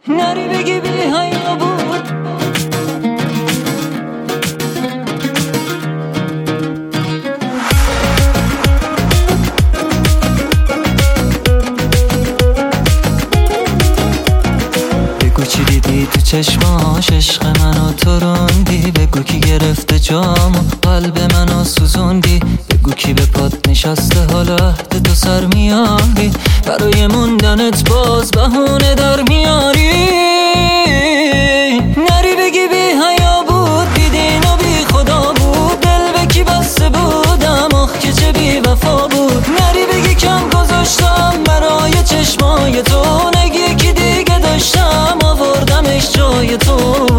نری بگی بی حیا بود. بگو چی دیدی تو چشماش، عشق منو تو روندی. بگو کی گرفته جامو، قلب منو سوزوندی. بگو کی به پات نشسته، حالا عهد تو سر میاری. برای موندنت باز بهونه در میاری. نری بگی بی حیا بود، بی دین و بی خدا بود. دل به کی بسته بودم، آخ که چه بی وفا بود. نری بگی کم گذاشتم برای چشمای تو. نگی کی دیگه داشتم، آوردمش جای تو.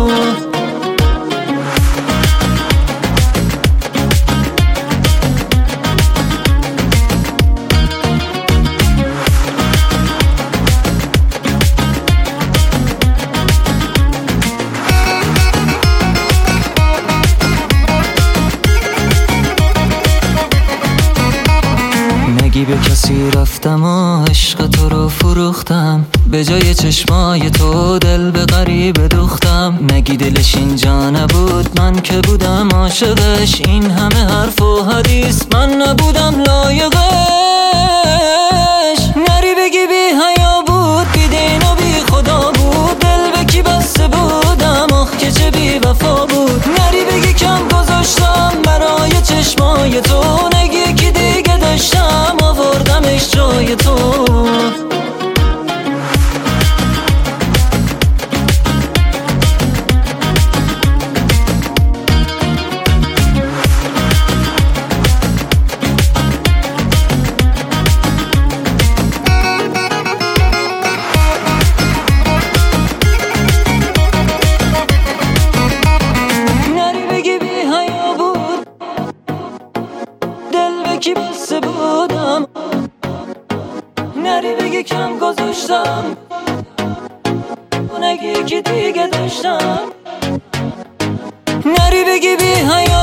نگی به کسی رفتم و عشق تو رو فروختم. به جای چشمای تو دل به غریبه دوختم. نگی دلش اینجا نبود، من که بودم عاشقش. این همه حرف و حدیث من نبودم لایقش. نری بگی بی حیا بود، بی دین و بی خدا بود. دل به کی بسته بودم، آخ که چه بی وفا بود. نری بگی کم گذاشتم برای چشمای تو. نگی کی دیگه داشتم، آوردمش جای تو. کی بسته بودم، نری بگی کم گذاشتم. نگی که دیگه داشتم، نری بگی بی حیا